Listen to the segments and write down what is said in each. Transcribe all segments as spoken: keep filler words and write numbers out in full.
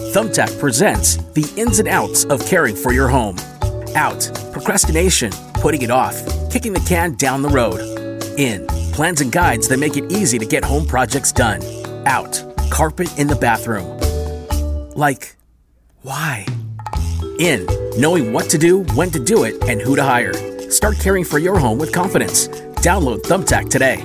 Thumbtack presents the ins and outs of caring for your home. Out, procrastination, putting it off, kicking the can down the road. In, plans and guides that make it easy to get home projects done. Out, carpet in the bathroom. Like, why? In, knowing what to do, when to do it, and who to hire. Start caring for your home with confidence. Download Thumbtack today.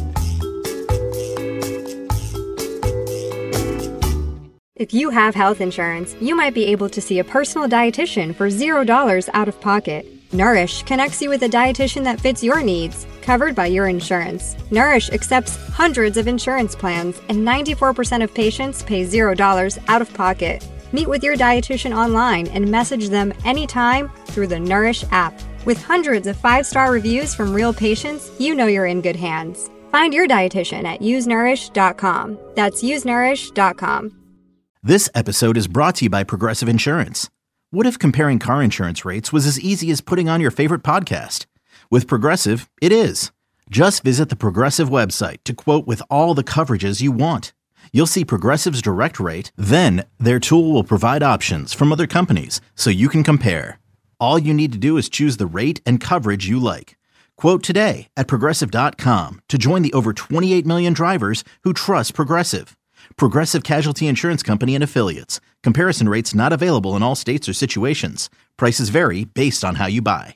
If you have health insurance, you might be able to see a personal dietitian for zero dollars out of pocket. Nourish connects you with a dietitian that fits your needs, covered by your insurance. Nourish accepts hundreds of insurance plans, and ninety-four percent of patients pay zero dollars out of pocket. Meet with your dietitian online and message them anytime through the Nourish app. With hundreds of five-star reviews from real patients, you know you're in good hands. Find your dietitian at use nourish dot com. That's use nourish dot com. This episode is brought to you by Progressive Insurance. What if comparing car insurance rates was as easy as putting on your favorite podcast? With Progressive, it is. Just visit the Progressive website to quote with all the coverages you want. You'll see Progressive's direct rate, then their tool will provide options from other companies so you can compare. All you need to do is choose the rate and coverage you like. Quote today at progressive dot com to join the over twenty-eight million drivers who trust Progressive. Progressive Casualty Insurance Company and Affiliates. Comparison rates not available in all states or situations. Prices vary based on how you buy.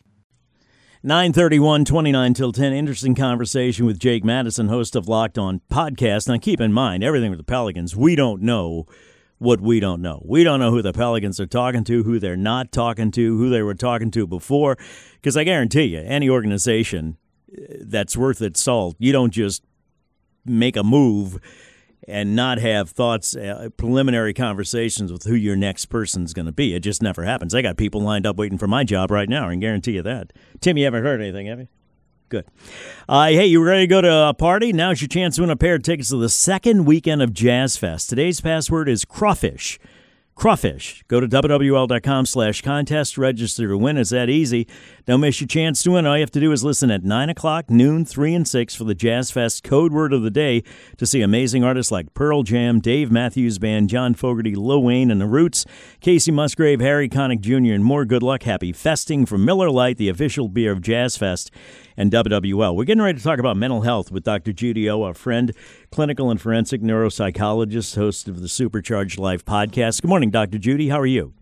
nine thirty-one, twenty-nine till ten. Interesting conversation with Jake Madison, host of Locked On Podcast. Now, keep in mind, everything with the Pelicans, we don't know what we don't know. We don't know who the Pelicans are talking to, who they're not talking to, who they were talking to before. Because I guarantee you, any organization that's worth its salt, you don't just make a move and not have thoughts, uh, preliminary conversations with who your next person's going to be. It just never happens. I got people lined up waiting for my job right now. I can guarantee you that. Tim, you haven't heard anything, have you? Good. Uh, hey, you ready to go to a party? Now's your chance to win a pair of tickets to the second weekend of Jazz Fest. Today's password is crawfish. Crawfish. Go to W W L dot com slash contest. Register to win. It's that easy. Don't miss your chance to win. All you have to do is listen at nine o'clock, noon, three, and six for the Jazz Fest code word of the day to see amazing artists like Pearl Jam, Dave Matthews Band, John Fogerty, Lil Wayne and the Roots, Casey Musgrave, Harry Connick Junior, and more. Good luck. Happy festing from Miller Lite, the official beer of Jazz Fest and W W L. We're getting ready to talk about mental health with Doctor Judy O, our friend, clinical and forensic neuropsychologist, host of the Supercharged Life podcast. Good morning, Doctor Judy. How are you?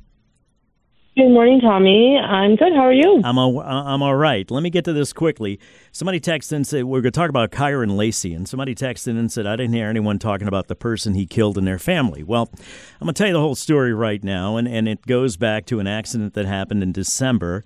Good morning, Tommy. I'm good. How are you? I'm all, I'm all right. Let me get to this quickly. Somebody texted and said, we're going to talk about Kyron Lacey, and somebody texted and said, I didn't hear anyone talking about the person he killed and their family. Well, I'm going to tell you the whole story right now, and, and it goes back to an accident that happened in December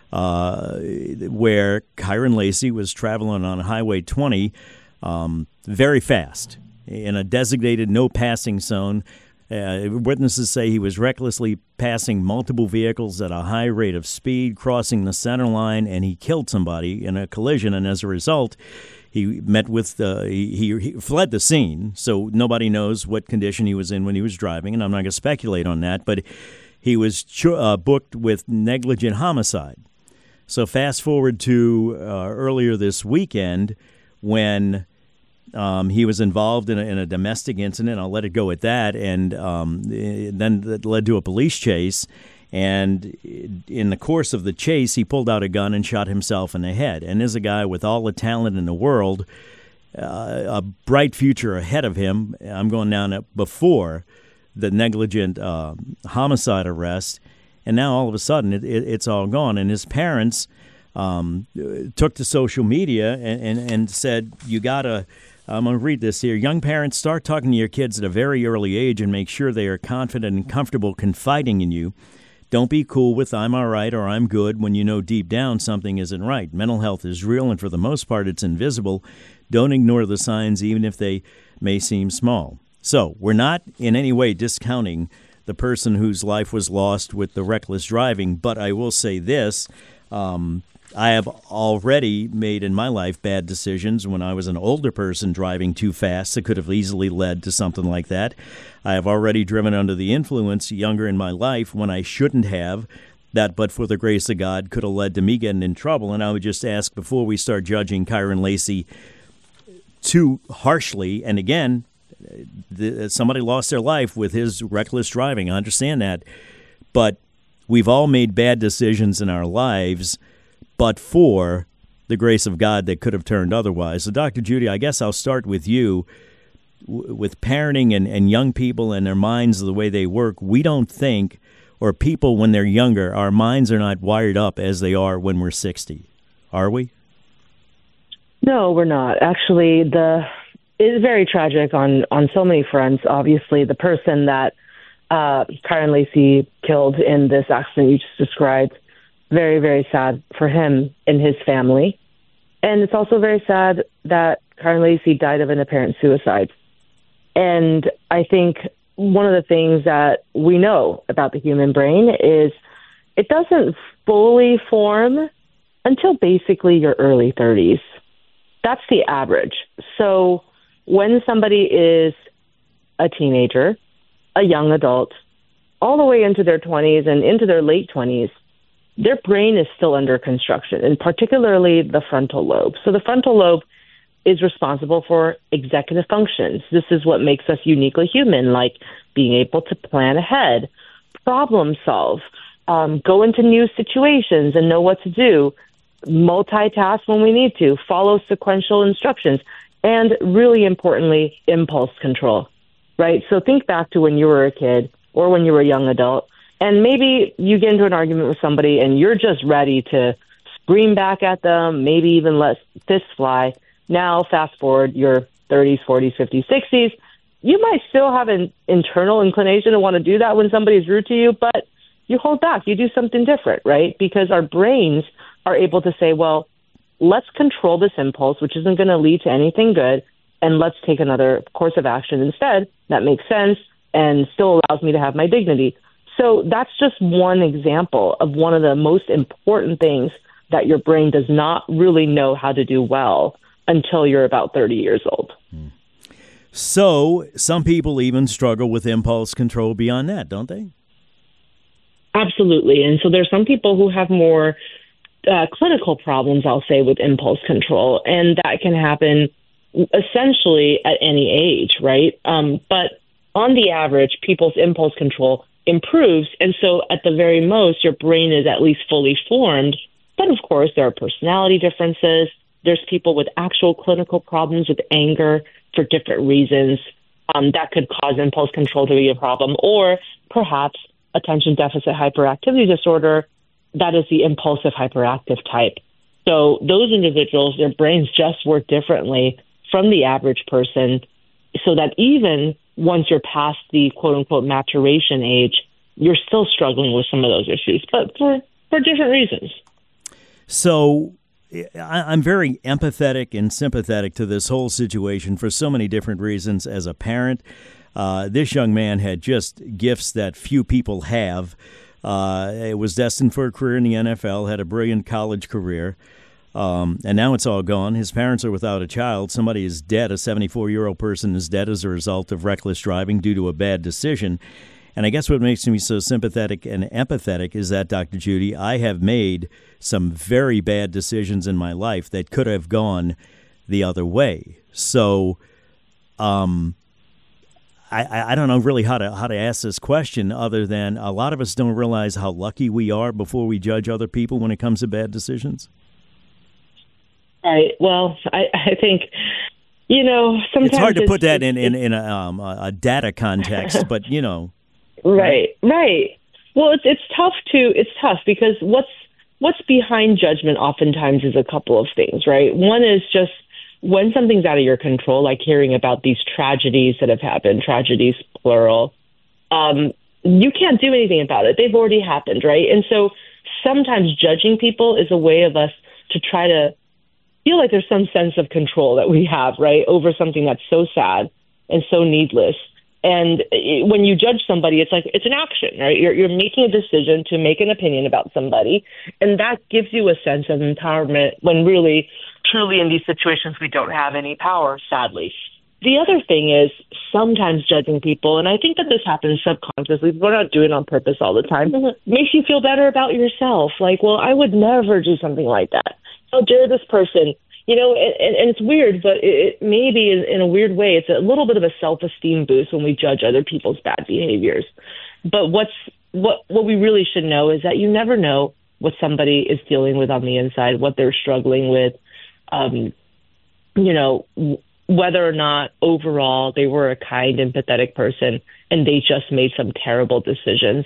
uh, where Kyron Lacey was traveling on Highway twenty um, very fast in a designated no passing zone. Uh, witnesses say he was recklessly passing multiple vehicles at a high rate of speed, crossing the center line, and he killed somebody in a collision. And as a result, he met with uh, he, he fled the scene. So nobody knows what condition he was in when he was driving, and I'm not going to speculate on that. But he was cho- uh, booked with negligent homicide. So fast forward to uh, earlier this weekend when Um, he was involved in a, in a domestic incident. I'll let it go at that. And um, then that led to a police chase. And in the course of the chase, he pulled out a gun and shot himself in the head. And there's a guy with all the talent in the world, uh, a bright future ahead of him. I'm going down before the negligent uh, homicide arrest. And now all of a sudden it, it, it's all gone. And his parents um, took to social media and, and, and said, you got to... I'm going to read this here. Young parents, start talking to your kids at a very early age and make sure they are confident and comfortable confiding in you. Don't be cool with I'm all right or I'm good when you know deep down something isn't right. Mental health is real, and for the most part, it's invisible. Don't ignore the signs, even if they may seem small. So we're not in any way discounting the person whose life was lost with the reckless driving, but I will say this. Um, I have already made in my life bad decisions when I was an older person driving too fast that could have easily led to something like that. I have already driven under the influence younger in my life when I shouldn't have. That, but for the grace of God, could have led to me getting in trouble. And I would just ask, before we start judging Kyron Lacey too harshly, and again, the, somebody lost their life with his reckless driving. I understand that. But we've all made bad decisions in our lives, but for the grace of God that could have turned otherwise. So, Doctor Judy, I guess I'll start with you. W- with parenting and, and young people and their minds the way they work, we don't think, or people when they're younger, our minds are not wired up as they are when we're sixty. Are we? No, we're not. Actually, the it is very tragic on, on so many fronts. Obviously, the person that uh, Kyron Lacy killed in this accident you just described, very, very sad for him and his family. And it's also very sad that Kyron Lacy died of an apparent suicide. And I think one of the things that we know about the human brain is it doesn't fully form until basically your early thirties. That's the average. So when somebody is a teenager, a young adult, all the way into their twenties and into their late twenties, their brain is still under construction, and particularly the frontal lobe. So the frontal lobe is responsible for executive functions. This is what makes us uniquely human, like being able to plan ahead, problem solve, um, go into new situations and know what to do, multitask when we need to, follow sequential instructions, and really importantly, impulse control, right? So think back to when you were a kid or when you were a young adult, and maybe you get into an argument with somebody and you're just ready to scream back at them, maybe even let fists fly. Now, fast forward your thirties, forties, fifties, sixties, you might still have an internal inclination to want to do that when somebody's rude to you, but you hold back. You do something different, right? Because our brains are able to say, well, let's control this impulse, which isn't going to lead to anything good, and let's take another course of action instead that makes sense and still allows me to have my dignity. So that's just one example of one of the most important things that your brain does not really know how to do well until you're about thirty years old. So some people even struggle with impulse control beyond that, don't they? Absolutely. And so there's some people who have more uh, clinical problems, I'll say, with impulse control, and that can happen essentially at any age, right? Um, but on the average, people's impulse control improves, and so at the very most, your brain is at least fully formed. But of course, there are personality differences. There's people with actual clinical problems with anger for different reasons um, that could cause impulse control to be a problem, or perhaps attention deficit hyperactivity disorder, that is the impulsive hyperactive type. So those individuals, their brains just work differently from the average person, so that even once you're past the quote-unquote maturation age, you're still struggling with some of those issues, but for, for different reasons. So I'm very empathetic and sympathetic to this whole situation for so many different reasons. As a parent, uh, this young man had just gifts that few people have. Uh, it was destined for a career in the N F L, had a brilliant college career, um, and now it's all gone. His parents are without a child. Somebody is dead. A seventy-four-year-old person is dead as a result of reckless driving due to a bad decision. And I guess what makes me so sympathetic and empathetic is that, Doctor Judy, I have made some very bad decisions in my life that could have gone the other way. So um, I, I don't know really how to how to ask this question other than a lot of us don't realize how lucky we are before we judge other people when it comes to bad decisions. Right. Well, I, I think, you know, sometimes it's hard to it's, put that in, in, in a, um, a data context, but, you know. Right, right. Well, it's it's tough to it's tough because what's what's behind judgment oftentimes is a couple of things, right? One is just when something's out of your control, like hearing about these tragedies that have happened, tragedies plural. Um, you can't do anything about it; they've already happened, right? And so sometimes judging people is a way of us to try to feel like there's some sense of control that we have, right, over something that's so sad and so needless. And when you judge somebody, it's like it's an action, right? You're you're making a decision to make an opinion about somebody, and that gives you a sense of empowerment when really, truly in these situations, we don't have any power, sadly. The other thing is sometimes judging people, and I think that this happens subconsciously. We're not doing it on purpose all the time. Mm-hmm. Makes you feel better about yourself. Like, well, I would never do something like that. How dare this person, You know, and, and it's weird, but it, it maybe in, in a weird way, it's a little bit of a self-esteem boost when we judge other people's bad behaviors. But what's what what we really should know is that you never know what somebody is dealing with on the inside, what they're struggling with, um, you know, w- whether or not overall they were a kind, empathetic person and they just made some terrible decisions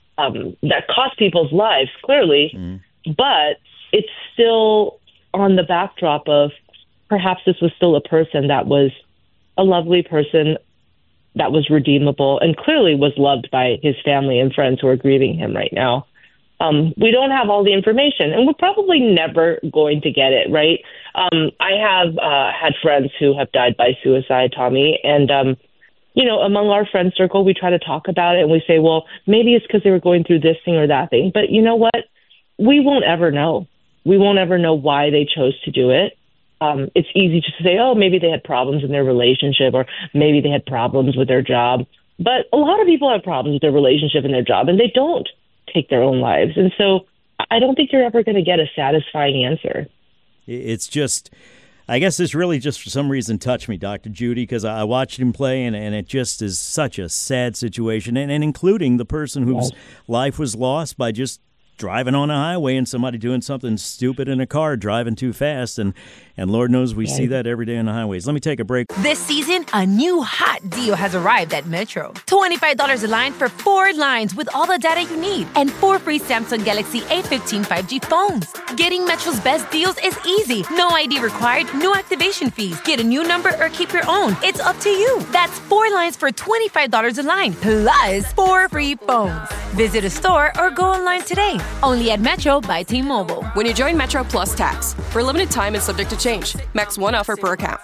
um, that cost people's lives, clearly, mm. but it's still on the backdrop of perhaps this was still a person that was a lovely person, that was redeemable, and clearly was loved by his family and friends who are grieving him right now. Um, we don't have all the information, and we're probably never going to get it, right? Um, I have uh, had friends who have died by suicide, Tommy, and, um, you know, among our friend circle, we try to talk about it, and we say, well, maybe it's because they were going through this thing or that thing. But you know what? We won't ever know. We won't ever know why they chose to do it. Um, it's easy just to say, oh, maybe they had problems in their relationship, or maybe they had problems with their job. But a lot of people have problems with their relationship and their job, and they don't take their own lives. And so I don't think you're ever going to get a satisfying answer. It's just, I guess this really just for some reason touched me, Doctor Judy, because I watched him play, and, and it just is such a sad situation, and, and including the person whose yes. life was lost by just driving on a highway and somebody doing something stupid in a car, driving too fast, and, and Lord knows we yeah. see that every day on the highways. Let me take a break. This season, a new hot deal has arrived at Metro. twenty-five dollars a line for four lines with all the data you need, and four free Samsung Galaxy A fifteen five G phones. Getting Metro's best deals is easy. No I D required, no activation fees. Get a new number or keep your own. It's up to you. That's four lines for twenty-five dollars a line, plus four free phones. Visit a store or go online today. Only at Metro by T-Mobile. When you join Metro Plus Tax. For a limited time and subject to change. Max one offer per account.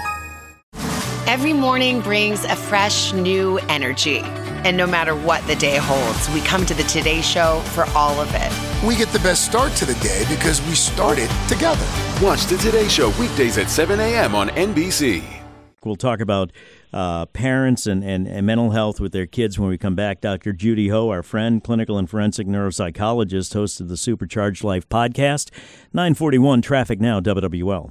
Every morning brings a fresh, new energy. And no matter what the day holds, we come to the Today Show for all of it. We get the best start to the day because we started together. Watch the Today Show weekdays at seven a.m. on N B C. We'll talk about uh, parents and, and, and mental health with their kids when we come back. Doctor Judy Ho, our friend, clinical and forensic neuropsychologist, host of the Supercharged Life podcast. nine forty-one Traffic Now, W W L.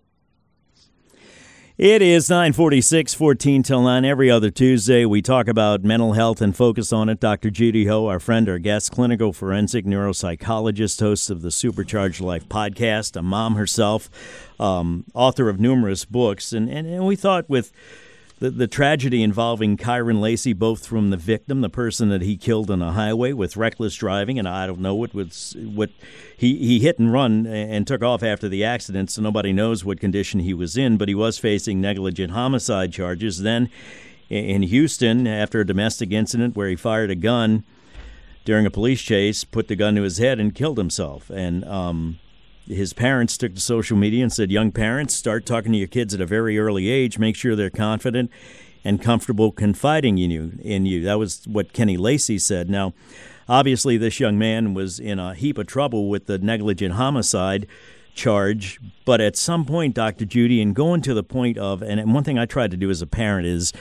It is nine forty-six, fourteen till nine. Every other Tuesday, we talk about mental health and focus on it. Doctor Judy Ho, our friend, our guest, clinical forensic neuropsychologist, host of the Supercharged Life podcast, a mom herself, um, author of numerous books. And, and, and we thought with the, the tragedy involving Kyron Lacy, both from the victim, the person that he killed on a highway with reckless driving, and I don't know what was what he, he hit and run and took off after the accident, so nobody knows what condition he was in, but he was facing negligent homicide charges. Then in Houston, after a domestic incident where he fired a gun during a police chase, put the gun to his head and killed himself. And um, his parents took to social media and said, young parents, start talking to your kids at a very early age. Make sure they're confident and comfortable confiding in you. In you. That was what Kenny Lacy said. Now, obviously, this young man was in a heap of trouble with the negligent homicide charge. But at some point, Doctor Judy, and going to the point of, and one thing I tried to do as a parent is,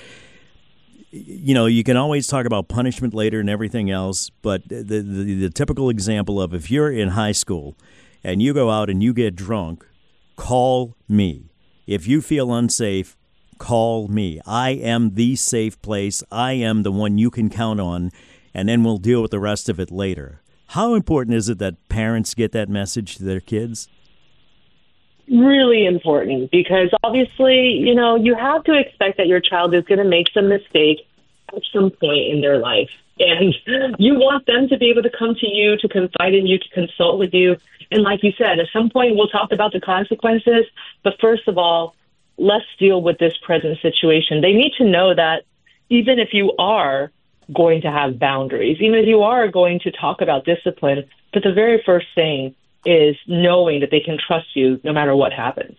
you know, you can always talk about punishment later and everything else, but the, the, the typical example of if you're in high school and you go out and you get drunk, call me. If you feel unsafe, call me. I am the safe place. I am the one you can count on, and then we'll deal with the rest of it later. How important is it that parents get that message to their kids? Really important, because obviously, you know, you have to expect that your child is going to make some mistake at some point in their life. And you want them to be able to come to you, to confide in you, to consult with you. And like you said, at some point we'll talk about the consequences. But first of all, let's deal with this present situation. They need to know that even if you are going to have boundaries, even if you are going to talk about discipline, that the very first thing is knowing that they can trust you no matter what happens.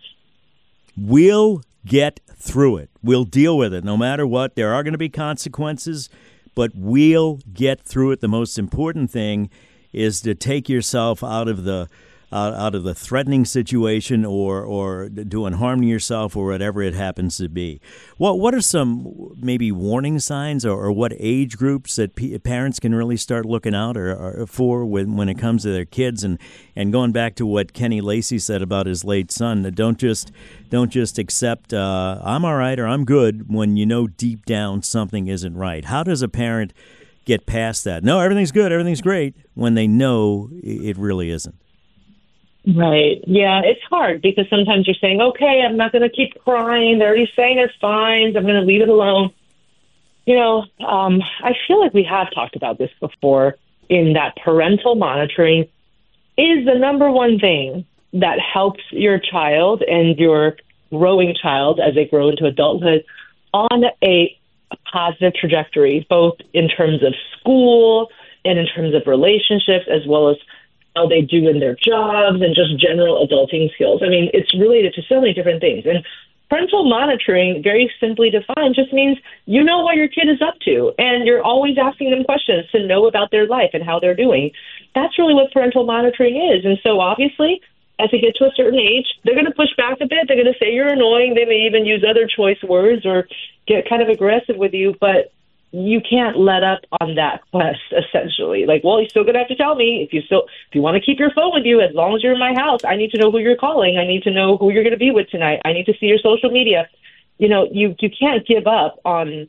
We'll get through it. We'll deal with it no matter what. There are going to be consequences, but we'll get through it. The most important thing is to take yourself out of the out, out of the threatening situation or or doing harm to yourself or whatever it happens to be. What what are some maybe warning signs or, or what age groups that p- parents can really start looking out or, or for when, when it comes to their kids? And, and going back to what Kenny Lacy said about his late son, that don't just don't just accept uh, I'm all right or I'm good when you know deep down something isn't right. How does a parent get past that? No, everything's good, everything's great, when they know it really isn't. Right. Yeah, it's hard because sometimes you're saying, okay, I'm not going to keep crying. They're already saying it's fine. I'm going to leave it alone. You know, um, I feel like we have talked about this before in that parental monitoring is the number one thing that helps your child and your growing child as they grow into adulthood on a positive trajectory, both in terms of school and in terms of relationships, as well as how they do in their jobs and just general adulting skills. I mean, it's related to so many different things. And parental monitoring, very simply defined, just means you know what your kid is up to, and you're always asking them questions to know about their life and how they're doing. That's really what parental monitoring is. And so obviously, as they get to a certain age, they're going to push back a bit. They're going to say you're annoying. They may even use other choice words or get kind of aggressive with you, but you can't let up on that quest, essentially. Like, well, you're still going to have to tell me if you still, if you want to keep your phone with you, as long as you're in my house, I need to know who you're calling. I need to know who you're going to be with tonight. I need to see your social media. You know, you, you can't give up on,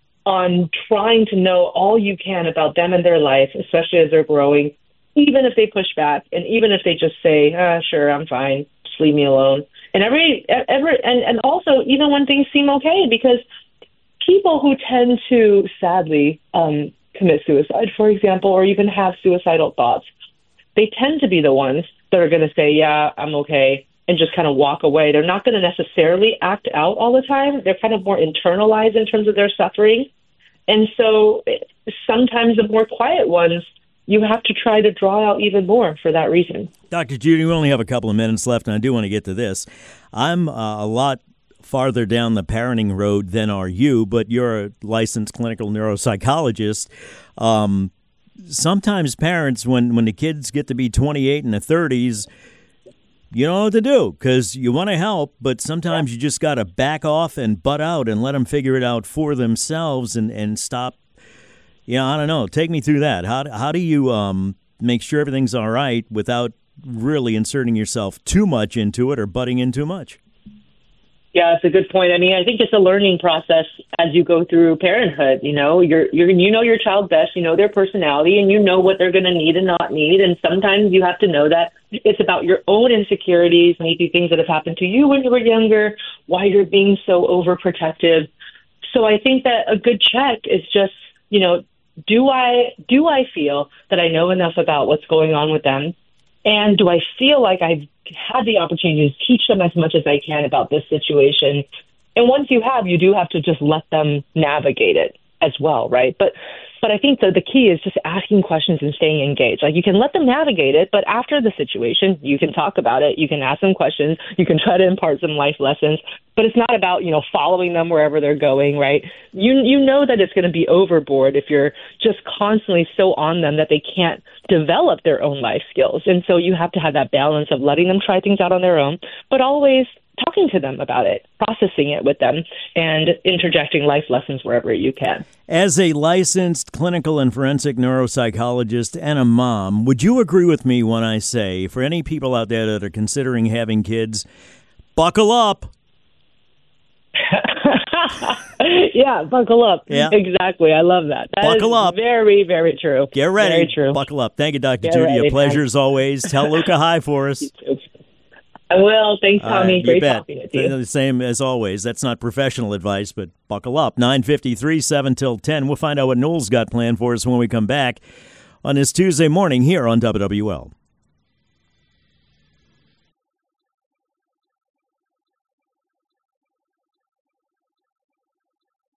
on trying to know all you can about them and their life, especially as they're growing, even if they push back and even if they just say, ah, sure, I'm fine, just leave me alone. And every, every, and, and also even when things seem okay, because people who tend to, sadly, um, commit suicide, for example, or even have suicidal thoughts, they tend to be the ones that are going to say, yeah, I'm okay, and just kind of walk away. They're not going to necessarily act out all the time. They're kind of more internalized in terms of their suffering. And so sometimes the more quiet ones, you have to try to draw out even more for that reason. Doctor Judy, we only have a couple of minutes left, and I do want to get to this. I'm uh, a lot farther down the parenting road than are you, but you're a licensed clinical neuropsychologist. Um, sometimes parents, when, when the kids get to be twenty-eight and the thirties, you don't know what to do because you want to help, but sometimes you just got to back off and butt out and let them figure it out for themselves and, and stop. You know, I don't know. Take me through that. How, how do you um, make sure everything's all right without really inserting yourself too much into it or butting in too much? Yeah, it's a good point. I mean, I think it's a learning process as you go through parenthood. You know, you're, you're, you know your child best, you know their personality, and you know what they're going to need and not need. And sometimes you have to know that it's about your own insecurities, maybe things that have happened to you when you were younger, why you're being so overprotective. So I think that a good check is just, you know, do I do I feel that I know enough about what's going on with them? And do I feel like I've had the opportunity to teach them as much as I can about this situation? And once you have, you do have to just let them navigate it as well, right? But but I think the, the key is just asking questions and staying engaged. Like, you can let them navigate it, but after the situation, you can talk about it. You can ask them questions. You can try to impart some life lessons. But it's not about, you know, following them wherever they're going, right? You you know that it's going to be overboard if you're just constantly so on them that they can't develop their own life skills. And so you have to have that balance of letting them try things out on their own, but always talking to them about it, processing it with them, and interjecting life lessons wherever you can. As a licensed clinical and forensic neuropsychologist and a mom, would you agree with me when I say, for any people out there that are considering having kids, buckle up? Yeah, buckle up. Yeah. Exactly. I love that. That buckle up. Very, very true. Get ready. Very true. Buckle up. Thank you, Doctor Get Judy. ready, A pleasure man. as always. Tell Luca hi for us. I will. Thanks, Tommy. Right, Great bet. talking with you. The same as always. That's not professional advice, but buckle up. nine fifty-three, seven till ten. We'll find out what Noel's got planned for us when we come back on this Tuesday morning here on W W L.